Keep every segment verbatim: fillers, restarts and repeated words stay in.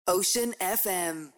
Ocean F M.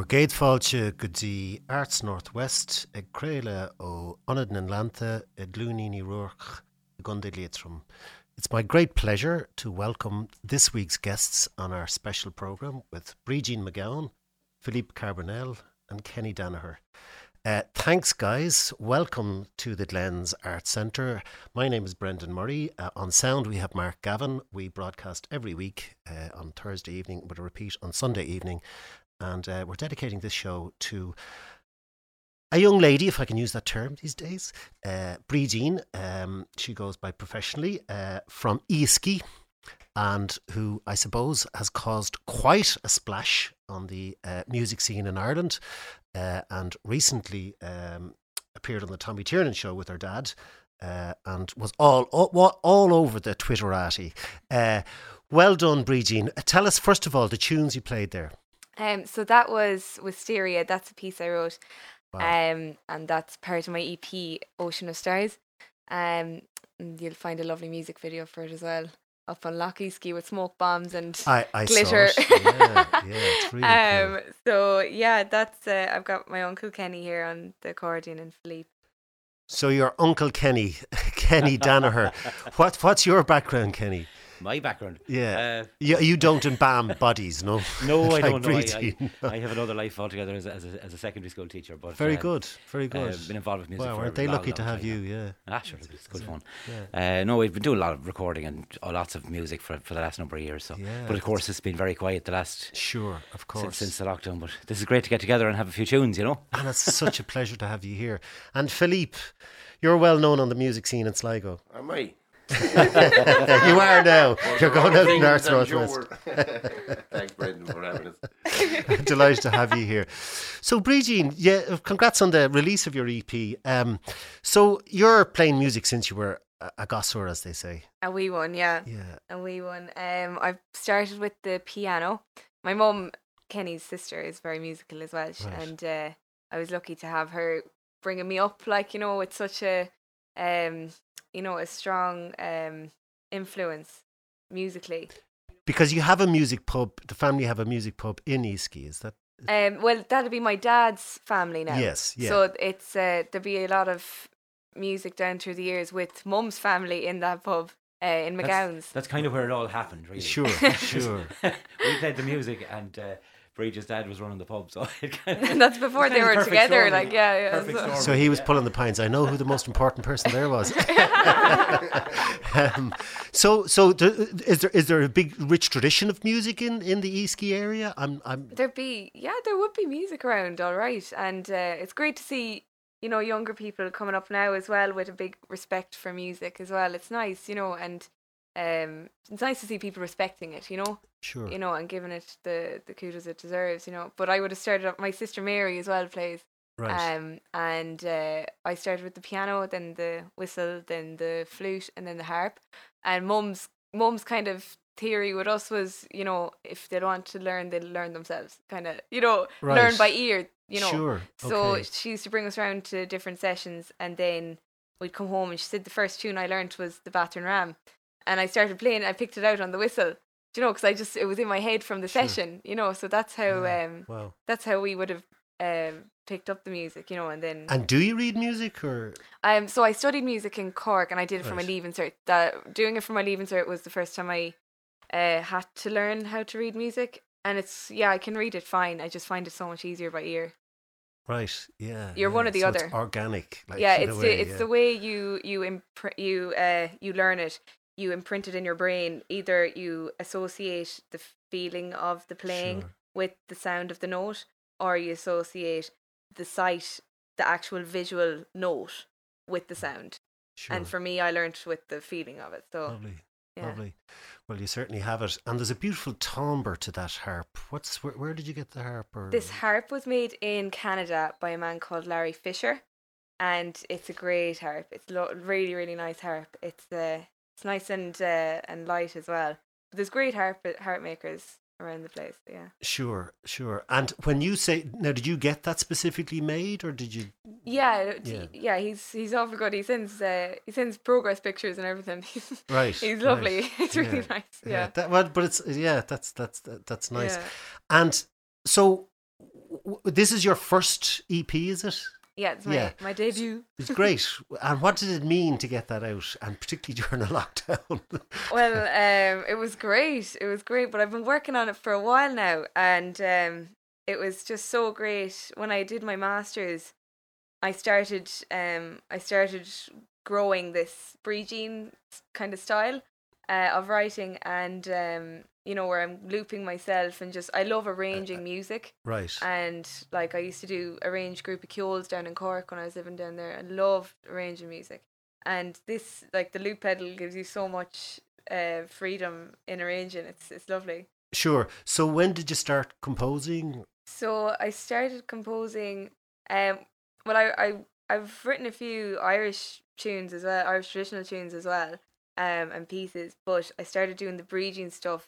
Géad fáilte go dtí Arts Northwest ag créile ó Onad na Nlanta i Glúníní Ruach i Gunda Leitrim. It's my great pleasure to welcome this week's guests on our special programme with Bríd McGowan, Philippe Carbonell and Kenny Danaher. Uh, thanks, guys. Welcome to the Glens Arts Centre. My name is Brendan Murray. Uh, on sound, we have Mark Gavin. We broadcast every week uh, on Thursday evening with a repeat on Sunday evening. And uh, we're dedicating this show to a young lady, if I can use that term these days, uh, Bríd. Um, she goes by professionally uh, from Easky, and who I suppose has caused quite a splash on the uh, music scene in Ireland, uh, and recently um, appeared on the Tommy Tiernan show with her dad, uh, and was all, all all over the Twitterati. Uh, well done, Bríd. Tell us first of all the tunes you played there. Um, so that was Wisteria. That's a piece I wrote, Wow. um, and that's part of my E P, Ocean of Stars. Um, and you'll find a lovely music video for it as well, up on Lough Easky with smoke bombs and I, I glitter. Saw it. Yeah, yeah, it's really um, cool. So yeah, that's uh, I've got my uncle Kenny here on the accordion and Philippe. So your uncle Kenny, Kenny Danaher. what what's your background, Kenny? My background? Yeah. Uh, you, you don't embalm bodies, no? No, Like I don't know. I, Bríd. I, I have another life altogether as a, as a, as a secondary school teacher. But Very um, good, very good. Uh, been involved with music Wow, for aren't a they long, lucky to long have time you, now. yeah. Ah, sure, it's good fun. Yeah. Uh, no, we've been doing a lot of recording and uh, lots of music for for the last number of years. So, Yeah, but of course, it's been very quiet the last Sure, of course. since, since the lockdown. But this is great to get together and have a few tunes, you know. And it's such a pleasure to have you here. And Philippe, you're well known on the music scene in Sligo. Am I? You are now. You're going out in Arts I'm Northwest. sure. Thanks, Brendan, for having us. Delighted to have you here. So, Bríd, yeah, congrats on the release of your E P. Um, so, you're playing music since you were a, a gossor, as they say. A wee one, yeah. Yeah. A wee one. Um, I've started with the piano. My mum, Kenny's sister, is very musical as well, Right. and uh, I was lucky to have her bringing me up, like, you know, with such a, um, you know, a strong um influence musically. Because you have a music pub, the family have a music pub in Easky, is that? Um, well, that'd be my dad's family now. Yes, yeah. So it's uh, there'd be a lot of music down through the years with mum's family in that pub uh, in That's, McGowan's. that's kind of where it all happened, really. Sure, sure. We played the music and uh, Bríd's dad was running the pub, so it kind of, That's before it's they kind of were perfect together, storm, like, yeah, yeah. perfect so- storm. So he was Yeah. pulling the pints. I know who the most important person there was. um, so, so th- is there is there a big, rich tradition of music in, in the Easky area? I'm, I'm. There'd be, yeah, there would be music around, all right. And uh, it's great to see, you know, younger people coming up now as well with a big respect for music as well. It's nice, you know, and um, it's nice to see people respecting it, you know, Sure. you know, and giving it the, the kudos it deserves, you know. But I would have started up, my sister Mary as well plays. Right. Um, and uh, I started with the piano, then the whistle, then the flute, and then the harp. And mum's mum's kind of theory with us was, you know, if they want to learn, they'll learn themselves. Kind of, you know, Right. learn by ear, you know. Sure. So okay. she used to bring us around to different sessions, and then we'd come home, and she said the first tune I learnt was the Battering Ram, and I started playing. I picked it out on the whistle, do you know, because I just it was in my head from the Sure. session, you know. So that's how Yeah. um Wow. that's how we would have um picked up the music, you know, and then And do you read music or? um so I studied music in Cork, and I did it for my Right. leaving cert. That doing it for my leaving cert was the first time I uh had to learn how to read music, and it's yeah I can read it fine. I just find it so much easier by ear. Right. Yeah. You're yeah. one or the So other. It's organic. Like, yeah, in it's a the way, it's yeah. the way you you impr- you uh you learn it. You imprint it in your brain. Either you associate the feeling of the playing Sure. with the sound of the note, or you associate the sight, the actual visual note, with the sound. Sure. And for me, I learnt with the feeling of it. So Lovely. yeah. Lovely. Well, you certainly have it. And there's a beautiful timbre to that harp. What's where, where did you get the harp? Or This harp was made in Canada by a man called Larry Fisher, and it's a great harp. It's lo- really really nice harp. It's uh, it's nice and uh, and light as well. But there's great harp harp makers around the place. Yeah. Sure, sure. And when you say now, did you get that specifically made, or did you? Yeah, Yeah. d- yeah. He's he's awful good. He sends uh, he sends progress pictures and everything. Right. He's right. lovely. It's really Yeah, nice. Yeah. That, well, but it's yeah, that's that's that, that's nice. Yeah. And so, w- this is your first E P, is it? Yeah, it's my, Yeah. my debut. It's great. And what did it mean to get that out, and particularly during a lockdown? Well, um, it was great. It was great, but I've been working on it for a while now, and um, it was just so great. When I did my masters, I started um, I started growing this Brie Jean kind of style uh, of writing, and um, you know, where I'm looping myself and just I love arranging music. Right. And like I used to do arrange group of kiols down in Cork when I was living down there. I loved arranging music. And this, like the loop pedal, gives you so much uh, freedom in arranging. It's it's lovely. Sure. So when did you start composing? So I started composing. Um, well, I I I've written a few Irish tunes as well, Irish traditional tunes as well, um, and pieces. But I started doing the Brie Jean stuff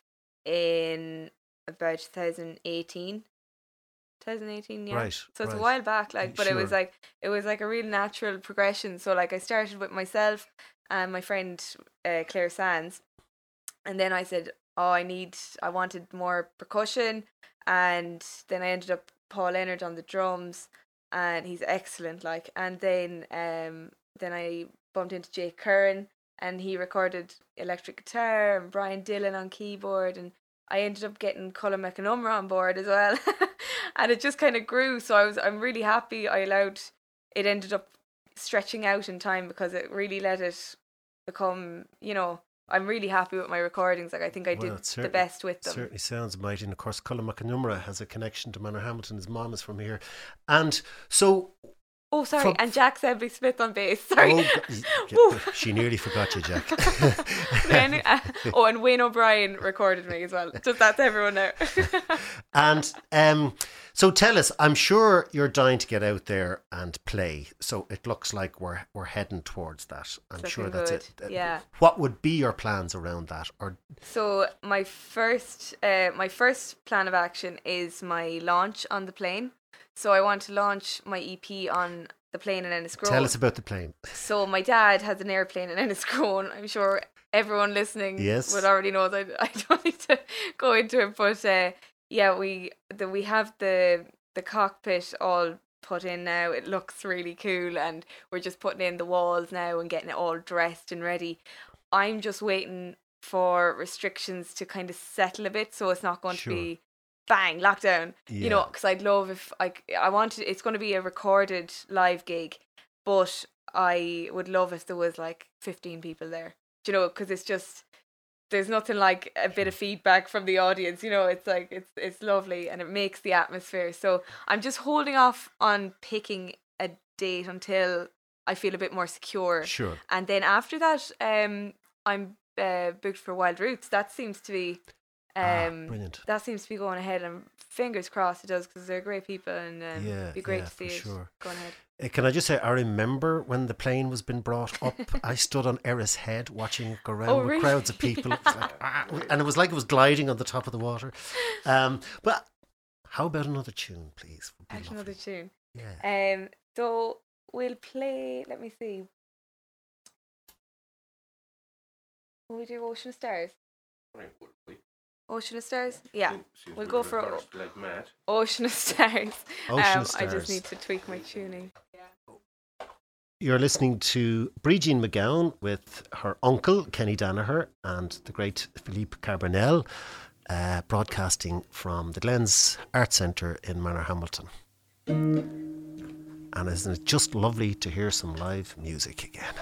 in about twenty eighteen. twenty eighteen, yeah. Right. So it's right. a while back, like, but it was Sure. like it was like a real natural progression. So like I started with myself and my friend uh, Claire Sands, and then I said, "Oh, I need, I wanted more percussion," and then I ended up Paul Leonard on the drums, and he's excellent. Like, and then um then I bumped into Jake Curran, and he recorded electric guitar, and Brian Dillon on keyboard, and I ended up getting Colin McAnumra on board as well. And it just kind of grew. So I was, I'm really happy I allowed, it ended up stretching out in time because it really let it become, you know, I'm really happy with my recordings. Like I think I Well, did it the certainly- best with them. Certainly sounds mighty. And of course, Colin McAnumra has a connection to Manor Hamilton. His mom is from here. And so. Oh, sorry. From- and Jack Sembley Smith on bass. Sorry. Oh, Woo. God, she nearly forgot you, Jack. Then, uh, oh, and Wayne O'Brien recorded me as well. Just that's everyone now. And um, so tell us, I'm sure you're dying to get out there and play. So it looks like we're we're heading towards that. I'm It's sure looking that's good, it. Uh, yeah. What would be your plans around that? Or So my first, uh, my first plan of action is my launch on the plane. So I want to launch my E P on the plane in Enniscrone. tell us about the plane. So my dad has an airplane in Enniscrone. I'm sure everyone listening Yes. would already know that. I don't need to go into it, but uh, yeah, we the, we have the the cockpit all put in now. It looks really cool, and we're just putting in the walls now and getting it all dressed and ready. I'm just waiting for restrictions to kind of settle a bit, so it's not going Sure. to be bang lockdown. You know, Yeah. because I'd love if I I wanted. It's going to be a recorded live gig, but I would love if there was like fifteen people there. Do you know? Because it's just there's nothing like a bit of feedback from the audience. You know, it's like it's it's lovely and it makes the atmosphere. So I'm just holding off on picking a date until I feel a bit more secure. Sure. And then after that, um, I'm uh, booked for Wild Roots. That seems to be, Ah, um, brilliant. that seems to be going ahead. And fingers crossed it does because they're great people and um, Yeah, it'd be great yeah, to see for it sure. going ahead. Uh, Can I just say, I remember when the plane was being brought up, I stood on Erris Head watching it go around Oh, with really? crowds of people. It was like, ah, and it was like it was gliding on the top of the water. Um, but how about another tune, please? Would be Actually, lovely. another tune. Yeah. Um, so we'll play. Let me see. Will we do Ocean of Stars? Right, would we? Ocean of Stars? Yeah, Seems- seems we'll we're go for- reversed like mad. Ocean of Stars. Ocean um, of I just Stars. need to tweak my tuning. You're listening to Brie Jean McGowan with her uncle, Kenny Danaher, and the great Philippe Carbonell, uh, broadcasting from the Glens Art Centre in Manor Hamilton. And isn't it just lovely to hear some live music again?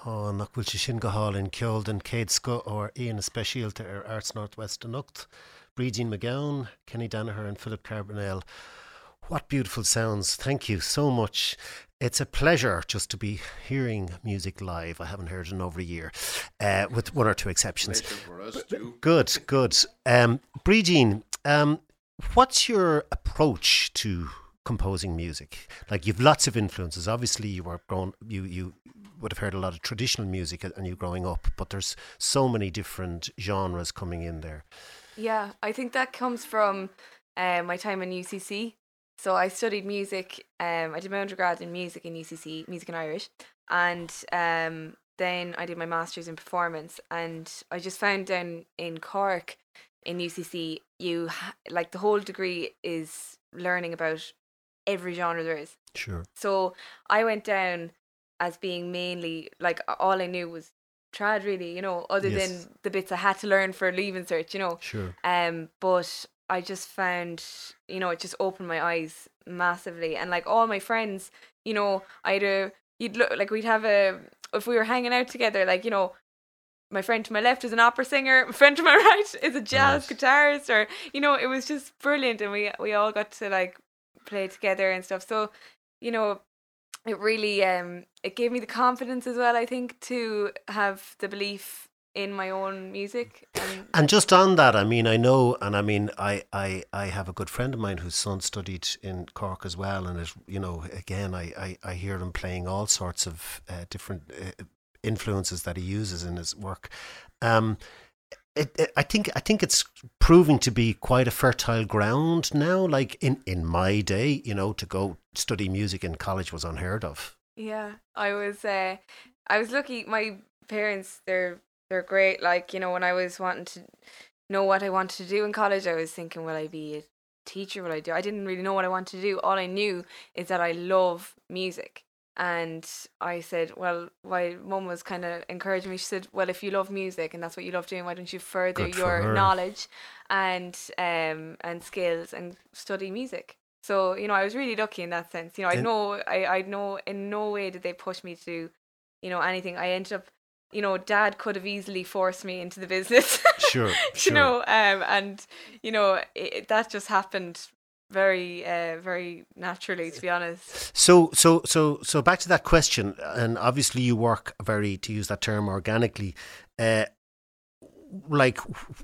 Oh, nach bhfuil sé sin go hálinn ceol den céad sco ó aon speisialta ar Arts Northwest Anocht. Brídín McGowan, Kenny Danaher and Philip Carbonell. What beautiful sounds. Thank you so much. It's a pleasure just to be hearing music live. I haven't heard it in over a year, uh, with one or two exceptions. Pleasure for us too. Good, good. Um, Brídín, um, what's your approach to composing music? Like, you've lots of influences. Obviously, you were grown, you you would have heard a lot of traditional music and you growing up, but there's so many different genres coming in there. Yeah, I think that comes from uh, my time in U C C. So I studied music. Um, I did my undergrad in music in U C C, music and Irish, and um, then I did my masters in performance. And I just found down in Cork, in U C C, you ha- like the whole degree is learning about every genre there is. Sure. So I went down as being mainly like all I knew was trad, really, you know, other Yes. than the bits I had to learn for leaving cert, you know. Sure. Um, but I just found, you know, it just opened my eyes massively. And like all my friends, you know, I'd uh, you'd look like we'd have a if we were hanging out together, like, you know, my friend to my left is an opera singer, my friend to my right is a jazz Right. guitarist, or, you know, it was just brilliant, and we we all got to like play together and stuff. So, you know, it really um it gave me the confidence as well, I think, to have the belief in my own music. And And just on that, I mean, I know, and I mean, I, I, I have a good friend of mine whose son studied in Cork as well, and it, you know, again, I, I, I hear him playing all sorts of uh, different uh, influences that he uses in his work. Um, it, it, I think, I think it's proving to be quite a fertile ground now. Like in, in my day, you know, to go study music in college was unheard of. yeah, I was uh I was lucky. My parents, they're they're great. Like, you know, when I was wanting to know what I wanted to do in college, I was thinking, will I be a teacher? Will I do? I didn't really know what I wanted to do. All I knew is that I love music. And I said, well, my mum was kind of encouraging me. She said, well, if you love music and that's what you love doing, why don't you further Good for your her. knowledge and um and skills and study music? So, you know, I was really lucky in that sense. You know, I And- know I I know in no way did they push me to do, you know, anything. I ended up, you know, Dad could have easily forced me into the business. Sure, you sure. know, um, and you know it, that just happened very, uh, very naturally, to be honest. So, so, so, so back to that question, and obviously you work very, to use that term, organically. Uh, like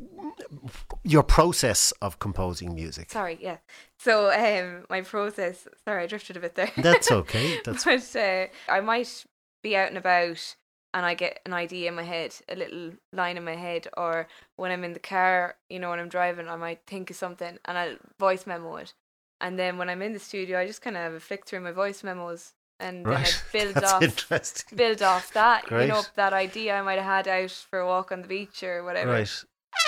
your process of composing music. Sorry, yeah. So, um, my process. Sorry, I drifted a bit there. That's okay. That's but uh, I might be out and about, and I get an idea in my head, a little line in my head, or when I'm in the car, you know, when I'm driving, I might think of something and I'll voice memo it. And then when I'm in the studio, I just kind of have a flick through my voice memos, and then I right. build That's off, interesting. build off that, you know, Great. that idea I might have had out for a walk on the beach or whatever. Right.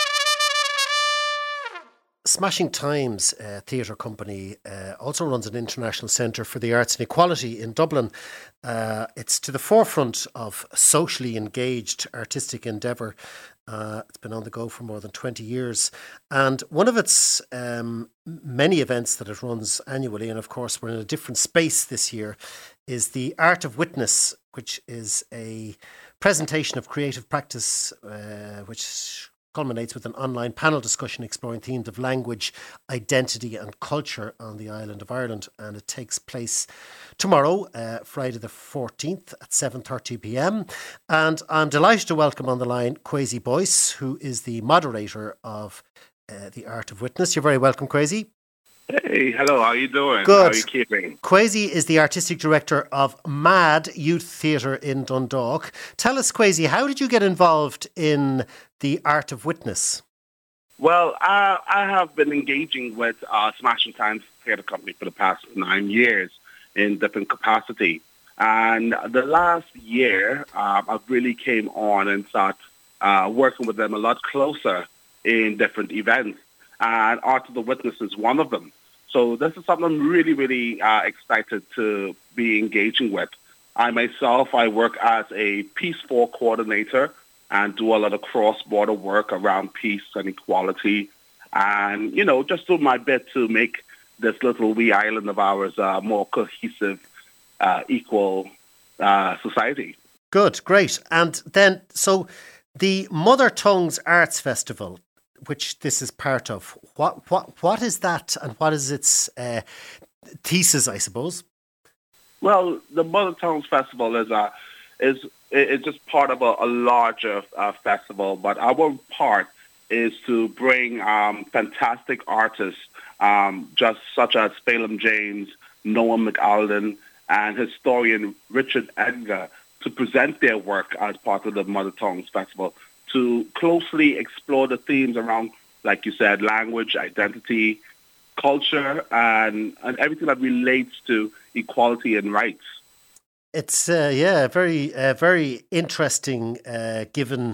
Smashing Times uh, Theatre Company uh, also runs an international centre for the arts and equality in Dublin. Uh, it's to the forefront of socially engaged artistic endeavour. Uh, it's been on the go for more than twenty years. And one of its um, many events that it runs annually, and of course we're in a different space this year, is the Art of Witness, which is a presentation of creative practice uh, which culminates with an online panel discussion exploring themes of language, identity and culture on the island of Ireland. And it takes place tomorrow, uh, Friday the fourteenth at seven thirty p m. And I'm delighted to welcome on the line Kwesi Boyce, who is the moderator of uh, the Art of Witness. You're very welcome, Kwesi. Hey, hello, how are you doing? Good. How are you keeping? Kwesi is the artistic director of MAD Youth Theatre in Dundalk. Tell us, Kwesi, how did you get involved in the Art of Witness? Well, uh, I have been engaging with uh, Smashing Times Theatre Company for the past nine years in different capacity. And the last year, uh, I really came on and started uh, working with them a lot closer in different events. And Art of the Witness is one of them. So this is something I'm really, really uh, excited to be engaging with. I myself, I work as a Peace four coordinator and do a lot of cross-border work around peace and equality. And, you know, just do my bit to make this little wee island of ours a more cohesive, uh, equal uh, society. Good, great. And then, so the Mother Tongues Arts Festival, which this is part of, what what what is that, and what is its uh, thesis, I suppose? Well, the Mother Tongues Festival is a is it's just part of a, a larger uh, festival, but our part is to bring um, fantastic artists, um, just such as Phelim James, Noah McAlden, and historian Richard Edgar, to present their work as part of the Mother Tongues Festival, to closely explore the themes around, like you said, language, identity, culture, and, and everything that relates to equality and rights. It's, uh, yeah, very, uh, very interesting, uh, given,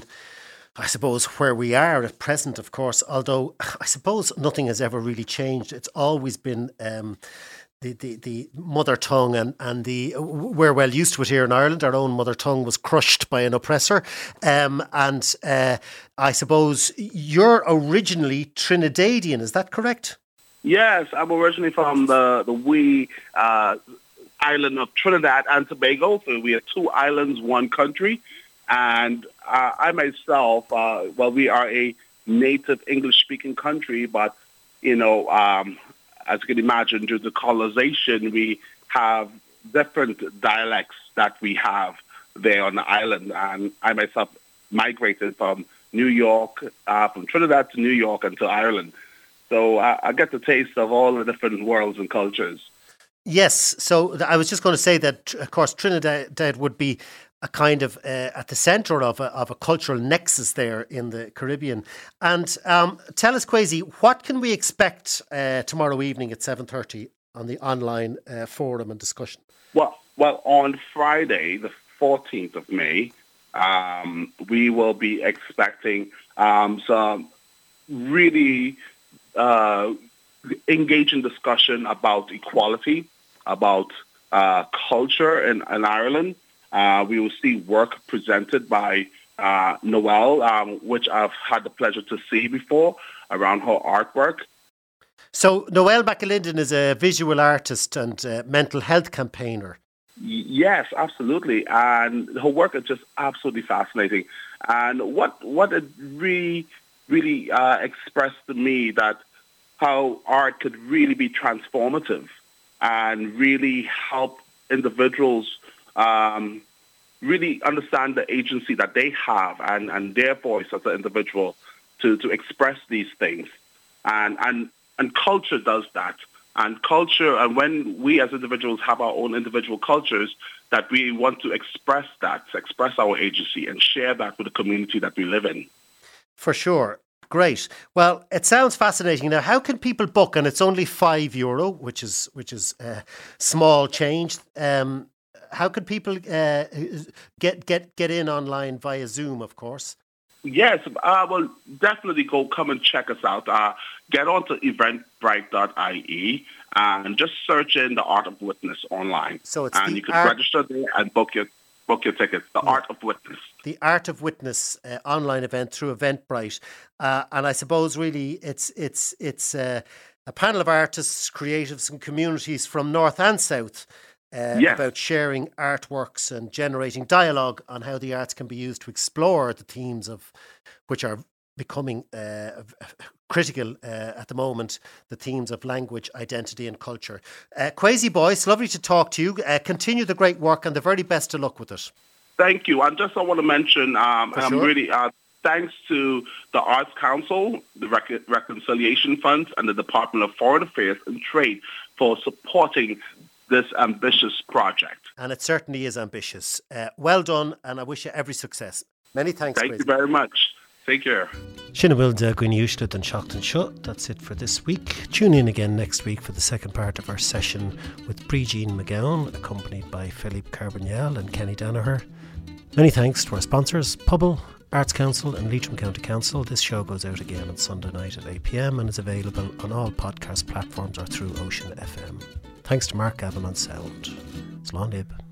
I suppose, where we are at present, of course, although I suppose nothing has ever really changed. It's always been um, the, the, the mother tongue, and, and the we're well used to it here in Ireland. Our own mother tongue was crushed by an oppressor. Um, and uh, I suppose you're originally Trinidadian, is that correct? Yes, I'm originally from the, the wee uh, island of Trinidad and Tobago. So we are two islands, one country. And uh, I myself, uh, well, we are a native English-speaking country, but, you know, um, as you can imagine, due to colonization, we have different dialects that we have there on the island. And I myself migrated from New York, uh, from Trinidad to New York and to Ireland. So uh, I get the taste of all the different worlds and cultures. Yes. So I was just going to say that, of course, Trinidad would be a kind of uh, at the centre of a, of a cultural nexus there in the Caribbean. And um, tell us, Kwesi, what can we expect uh, tomorrow evening at seven thirty on the online uh, forum and discussion? Well, well, on Friday, the fourteenth of May, um, we will be expecting um, some really uh, engaging discussion about equality, about uh, culture in, in Ireland. Uh, we will see work presented by uh, Noelle, um, which I've had the pleasure to see before, around her artwork. So Noelle McAlinden is a visual artist and a mental health campaigner. Yes, absolutely. And her work is just absolutely fascinating. And what what it really, really uh, expressed to me that how art could really be transformative and really help individuals um, really understand the agency that they have and, and their voice as an individual to, to express these things. And, and, and culture does that. And culture, and when we as individuals have our own individual cultures, that we want to express that, express our agency and share that with the community that we live in. For sure. Great. Well, it sounds fascinating. Now, how can people book? And it's only five euro, which is which is uh, small change. Um, how can people uh, get get get in online via Zoom? Of course. Yes. Uh, well, definitely go come and check us out. Uh, get on to eventbrite dot I E and just search in the Art of Witness online. So it's and the you can art- register there and book your book your tickets. The yeah. Art of Witness. The Art of Witness uh, online event through Eventbrite, uh, and I suppose really it's it's it's uh, a panel of artists, creatives, and communities from north and south uh, yes. about sharing artworks and generating dialogue on how the arts can be used to explore the themes of which are becoming uh, critical uh, at the moment, the themes of language, identity, and culture. Uh, Kwesi Boy, it's lovely to talk to you. Uh, continue the great work, and the very best of luck with it. Thank you. And just I want to mention, um, For I'm sure. really uh, thanks to the Arts Council, the Rec- Reconciliation Funds, and the Department of Foreign Affairs and Trade for supporting this ambitious project. And it certainly is ambitious. Uh, well done, and I wish you every success. Many thanks. Thank Kwesi. you very much. Take care. Sinna bhfuil de Gwine Uislead and Seachtain Seo. That's it for this week. Tune in again next week for the second part of our session with Bríd McGowan, accompanied by Philippe Carboniel and Kenny Danaher. Many thanks to our sponsors, Pubble, Arts Council and Leitrim County Council. This show goes out again on Sunday night at eight p.m. and is available on all podcast platforms or through Ocean F M. Thanks to Mark Gavin on sound. Slán Libh.